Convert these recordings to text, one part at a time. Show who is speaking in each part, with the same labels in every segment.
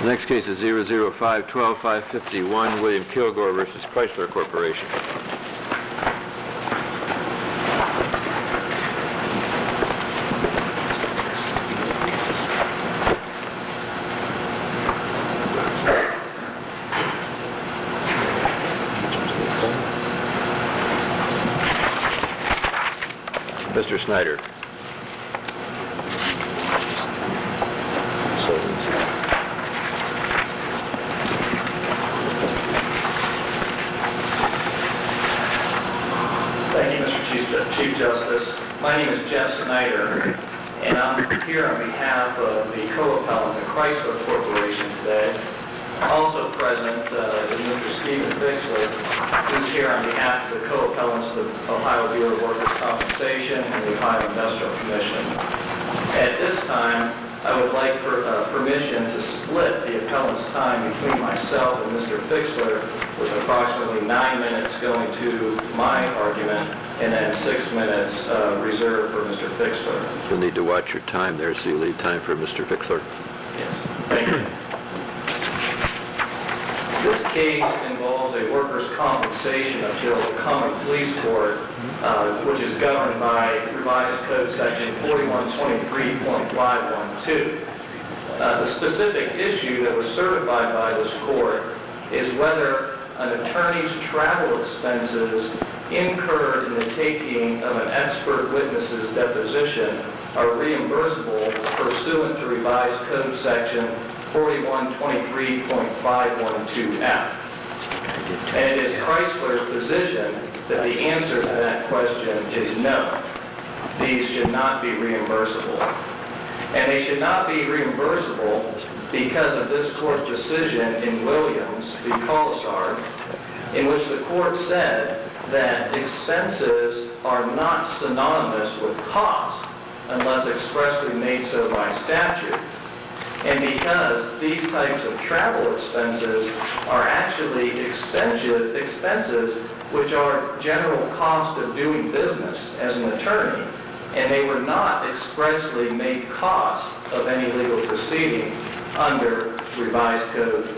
Speaker 1: The next case is 005-12551, William Kilgore versus Chrysler Corporation. Mr. Snyder.
Speaker 2: Thank you, Mr. Chief Justice. My name is Jeff Snyder, and I'm here on behalf of the co-appellant, the Chrysler Corporation today. Also present is Mr. Stephen Fixler, who's here on behalf of the co-appellants of the Ohio Bureau of Workers' Compensation and the Ohio Industrial Commission. At this time, I would like permission to split the appellant's time between myself and Mr. Fixler, with approximately 9 minutes going to my argument and then 6 minutes reserved for Mr. Fixler.
Speaker 1: You'll need to watch your time there, so you leave time for Mr. Fixler.
Speaker 2: Yes, thank you. This case involves a workers' compensation appeal to Common Police Court, which is governed by Revised Code Section 4123.512. The specific issue that was certified by this court is whether an attorney's travel expenses incurred in the taking of an expert witness's deposition are reimbursable pursuant to Revised Code Section 4123.512F. And it is Chrysler's position that the answer to that question is no. These should not be reimbursable. And they should not be reimbursable because of this court's decision in Williams v. Colasar, in which the court said that expenses are not synonymous with cost unless expressly made so by statute. And because these types of travel expenses are actually expenses which are general cost of doing business as an attorney, and they were not expressly made cost of any legal proceeding under Revised Code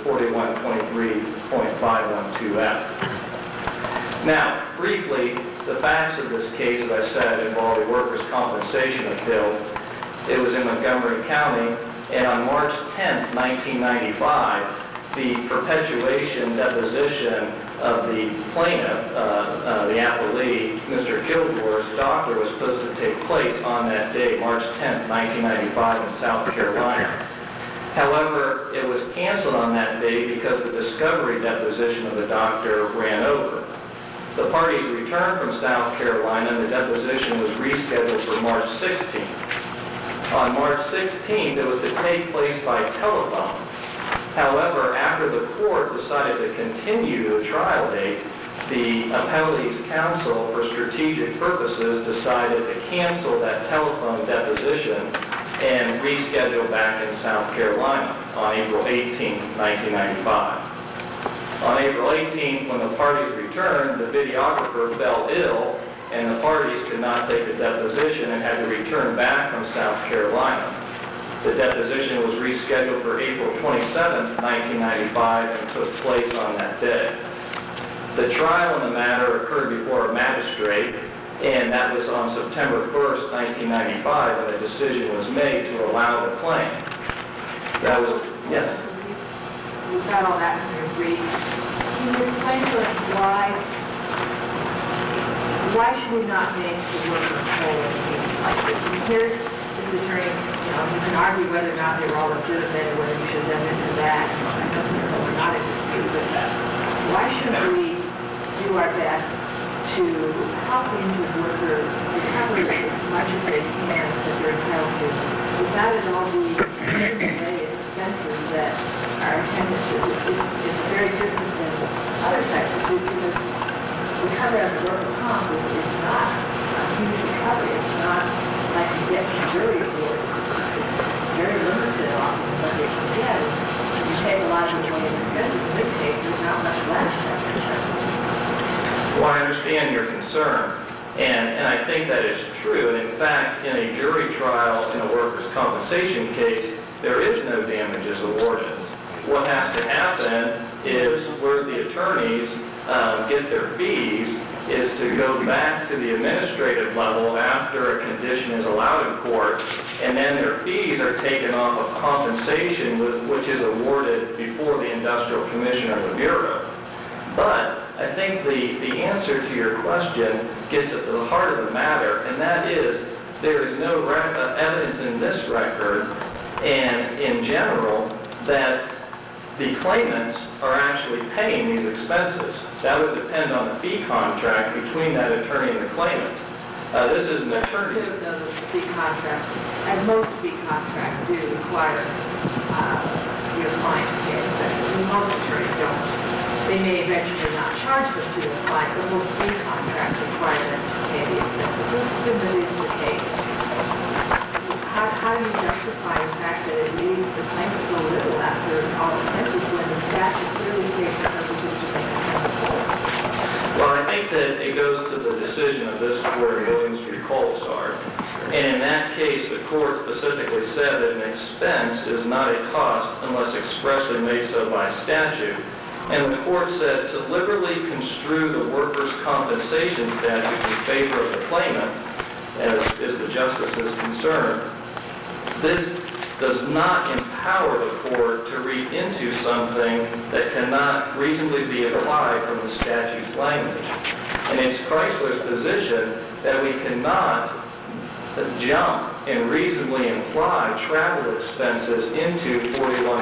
Speaker 2: 4123.512F. Now, briefly, the facts of this case, as I said, involve a workers' compensation appeal. It was in Montgomery County. And on March 10, 1995, the perpetuation deposition of the plaintiff, the appellee, Mr. Kilgore's doctor, was supposed to take place on that day, March 10, 1995, in South Carolina. However, it was canceled on that day because the discovery deposition of the doctor ran over. The parties returned from South Carolina, and the deposition was rescheduled for March 16th. On March 16th, it was to take place by telephone. However, after the court decided to continue the trial date, the appellee's counsel, for strategic purposes, decided to cancel that telephone deposition and reschedule back in South Carolina on April 18, 1995. On April 18th, when the parties returned, the videographer fell ill, and the parties could not take the deposition and had to return back from South Carolina. The deposition was rescheduled for April 27, 1995, and took place on that day. The trial in the matter occurred before a magistrate, and that was on September 1st, 1995, when the decision was made to allow the claim. That was, yes?
Speaker 3: We've got all that in your brief. Can you explain to us why should we not make the worker whole in cases like this? Here's this attorney, you can argue whether or not they were all legitimate or whether you should have done this or that. I know we're not in dispute with that. Why shouldn't we do our best to help the injured worker recover as much as they can that they're entitled to, without it all being taken away as expenses that are attended to? It's very different than other types of suits because recovery of the workers' comp is not a huge recovery. It's not like you get from jury awards. It's very limited often what they can get. You take a lot of the money in expenses. In this case, there's not much left after expenses.
Speaker 2: Well, I understand your concern, and I think that is true. And in fact, in a jury trial in a workers' compensation case, there is no damages awarded. what has to happen is where the attorneys get their fees is to go back to the administrative level after a condition is allowed in court, and then their fees are taken off of compensation which is awarded before the Industrial Commission or the Bureau. But I think the answer to your question gets at the heart of the matter, and that is there is no evidence in this record and in general that the claimants are actually paying these expenses. That would depend on the fee contract between that attorney and the claimant. This is an attorney.
Speaker 3: Fee contracts, and most fee contracts do require your client to pay expenses. Most attorneys don't. They may eventually not charge them to the client, but most fee contracts require them to pay the expenses. This is the case. How do you justify the fact that it leaves the claimant so little after all expenses when the statute clearly states that those are to make expenses?
Speaker 2: Well, I think that it goes to the decision of this court in Williams v. Colsar. And in that case, the court specifically said that an expense is not a cost unless expressly made so by statute. And the court said to liberally construe the workers' compensation statute in favor of the claimant, as is the justice's concern, this does not empower the court to read into something that cannot reasonably be applied from the statute's language. And it's Chrysler's position that we cannot jump and reasonably imply travel expenses into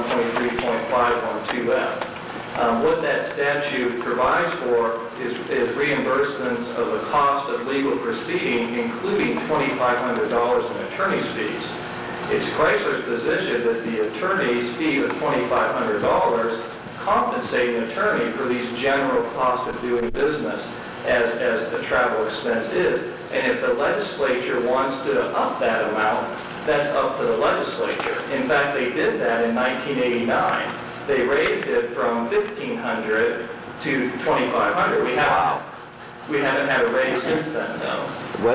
Speaker 2: 4123.512F. What that statute provides for is reimbursements of the cost of legal proceeding, including $2,500 in attorney's fees. It's Chrysler's position that the attorney's fee of $2,500 compensate an attorney for these general costs of doing business as the travel expense is. And if the legislature wants to up that amount, that's up to the legislature. In fact, they did that in 1989. They raised it from $1,500 to $2,500. We haven't had a raise since then, though.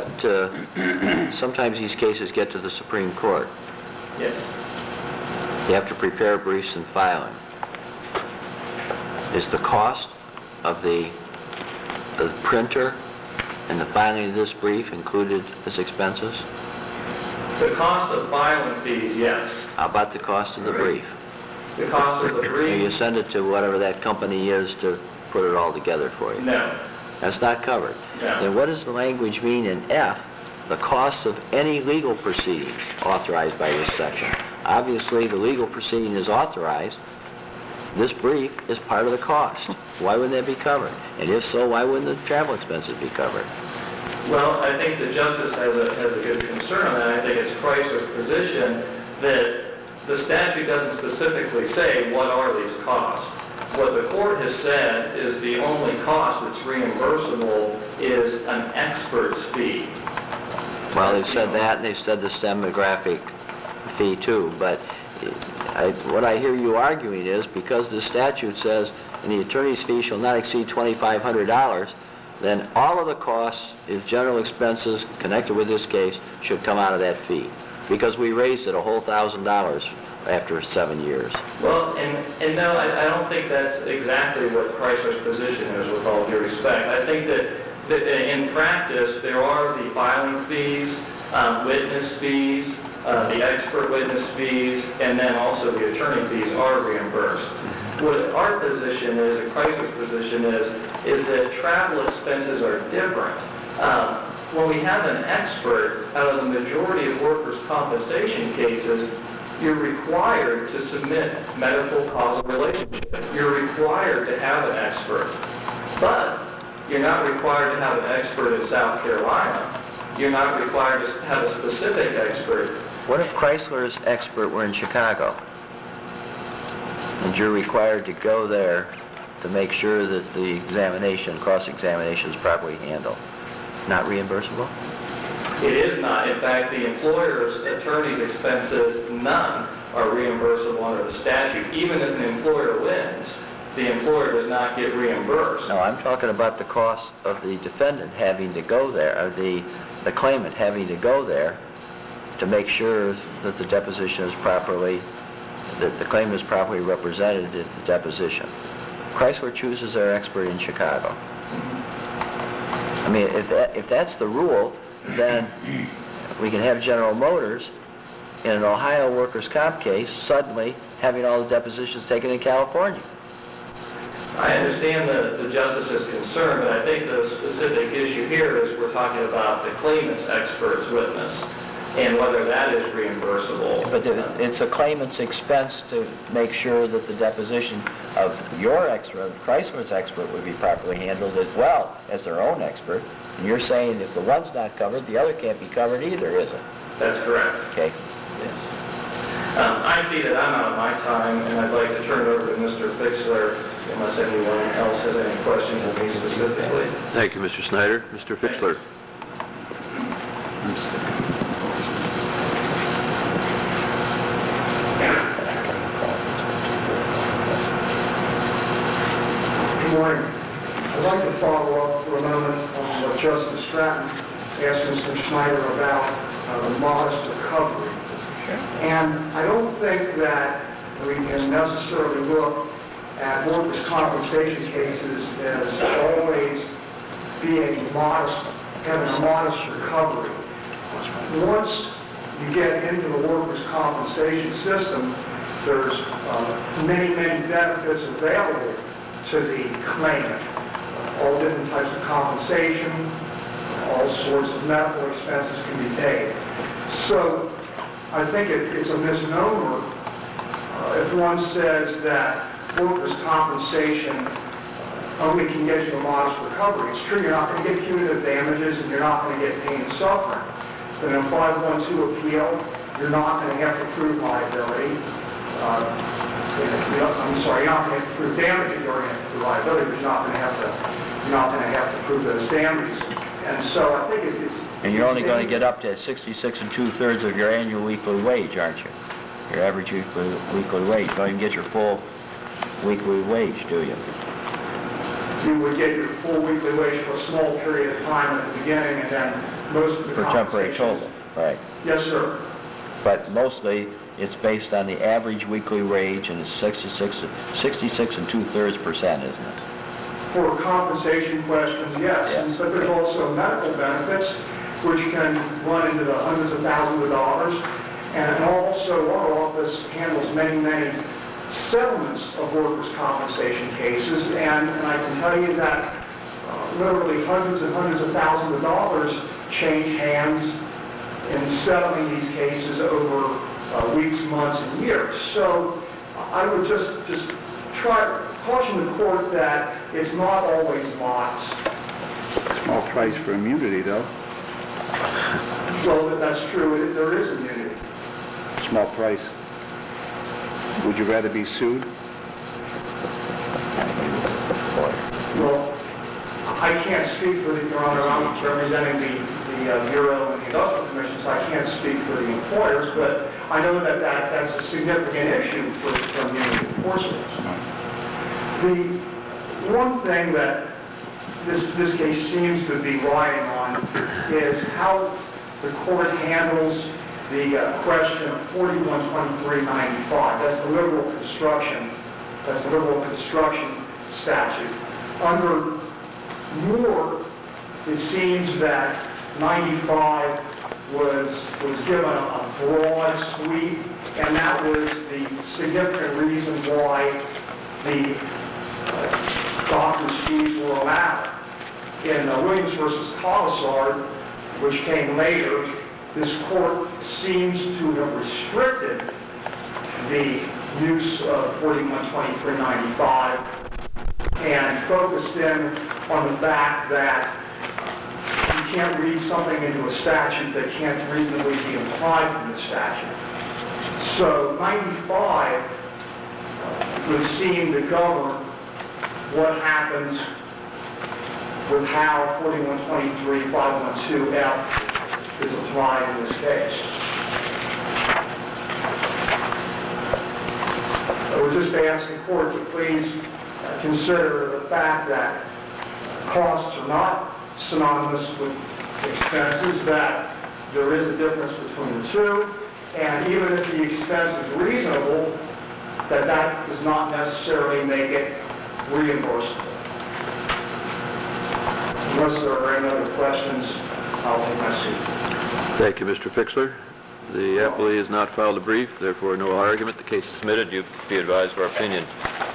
Speaker 1: Sometimes these cases get to the Supreme Court.
Speaker 2: Yes.
Speaker 1: You have to prepare briefs and filing. Is the cost of the printer and the filing of this brief included as expenses?
Speaker 2: The cost of filing fees, yes.
Speaker 1: How about the cost of the brief?
Speaker 2: The cost of the brief?
Speaker 1: You send it to whatever that company is to put it all together for you.
Speaker 2: No.
Speaker 1: That's not covered.
Speaker 2: No.
Speaker 1: Then what does the language mean in F? The cost of any legal proceedings authorized by this section. Obviously, the legal proceeding is authorized. This brief is part of the cost. Why wouldn't that be covered? And if so, why wouldn't the travel expenses be covered?
Speaker 2: Well, I think the justice has a good concern on that. I think it's Chrysler's position that the statute doesn't specifically say what are these costs. What the court has said is the only cost that's reimbursable is an expert's fee.
Speaker 1: Well, they've said that, and they've said the stenographic fee too, but what I hear you arguing is because the statute says and the attorney's fee shall not exceed $2,500, then all of the costs, if general expenses connected with this case, should come out of that fee, because we raised it a whole $1,000 after 7 years.
Speaker 2: Well, and no, I don't think that's exactly what Chrysler's position is, with all due respect. I think that in practice, there are the filing fees, witness fees, the expert witness fees, and then also the attorney fees are reimbursed. What our position is, and Chrysler's position is that travel expenses are different. When we have an expert, out of the majority of workers' compensation cases, you're required to submit medical causal relationship. You're required to have an expert. But you're not required to have an expert in South Carolina. You're not required to have a specific expert.
Speaker 1: What if Chrysler's expert were in Chicago? And you're required to go there to make sure that the examination, cross-examination is properly handled. Not reimbursable?
Speaker 2: It is not. In fact, the employer's attorney's expenses, none are reimbursable under the statute. Even if an employer wins, the employer does not get reimbursed.
Speaker 1: No, I'm talking about the cost of the defendant having to go there, or the claimant having to go there to make sure that the deposition is properly that the claim is properly represented at the deposition. Chrysler chooses their expert in Chicago. I mean, if that's the rule, then we can have General Motors in an Ohio workers' comp case suddenly having all the depositions taken in California.
Speaker 2: I understand the Justice's concern, but I think the specific issue here is we're talking about the claimant's expert's witness and whether that is reimbursable.
Speaker 1: But it's a claimant's expense to make sure that the deposition of your expert, Chrysler's expert, would be properly handled as well as their own expert. And you're saying if the one's not covered, the other can't be covered either, is it?
Speaker 2: That's correct.
Speaker 1: Okay.
Speaker 2: Yes. I see that I'm out of my time, and I'd like to turn it over to Mr. Fixler, unless anyone else has any questions of me specifically.
Speaker 4: Thank you, Mr. Snyder. Mr. Fixler.
Speaker 5: Good morning. I'd like to follow up for a moment on what Justice Stratton asked Mr. Snyder about the modest recovery. And I don't think that we can necessarily look at workers' compensation cases as always being modest, having a modest recovery. Once you get into the workers' compensation system, there's many benefits available to the claimant. All different types of compensation, all sorts of medical expenses can be paid. So I think it's a misnomer if one says that workers' compensation only can get you a modest recovery. It's true you're not going to get punitive damages and you're not going to get pain and suffering. But in a 512 appeal, you're not going to have to prove liability. I'm sorry, you're not going to have to prove damages. You're going to have to prove liability, but you're not going to have to prove those damages. And so I think it's...
Speaker 1: And you're only going to get up to 66 2/3 of your annual weekly wage, aren't you? Your average weekly wage. You don't even get your full weekly wage, do you?
Speaker 5: You would get your full weekly wage for a small period of time at the beginning, and then most of the
Speaker 1: For temporary total, right.
Speaker 5: Yes, sir.
Speaker 1: But mostly, it's based on the average weekly wage, and it's 66 2/3%, isn't it?
Speaker 5: For compensation questions, yes. But there's also medical benefits, which can run into the hundreds of thousands of dollars. And also, our office handles many settlements of workers' compensation cases, and I can tell you that literally hundreds and hundreds of thousands of dollars change hands in settling these cases over weeks, months, and years. So I would just try to caution the court that it's not always modest.
Speaker 6: Small price for immunity, though.
Speaker 5: Well, that's true. There is immunity.
Speaker 6: Small price. Would you rather be sued?
Speaker 5: Well, I can't speak for the, Your Honor, I'm representing the Bureau and the Industrial Commission, so I can't speak for the employers, but I know that that's a significant issue for immunity enforcement. The one thing that this case seems to be riding on is how the court handles the question of 412395. That's the liberal construction statute. Under Moore, it seems that 95 was given a broad sweep, and that was the significant reason why the doctor's fees were allowed. In Williams versus Commissar, which came later, this court seems to have restricted the use of 412395 and focused in on the fact that you can't read something into a statute that can't reasonably be implied from the statute. So 95 would seem to govern what happens with how 4123.512F is applied in this case. I would just ask the court to please consider the fact that costs are not synonymous with expenses, that there is a difference between the two, and even if the expense is reasonable, that does not necessarily make it reimbursable. Unless there are any other questions, I'll take my seat.
Speaker 4: Thank you, Mr. Fixler. The appellee has not filed a brief, therefore no argument. The case is submitted. You be advised of our opinion.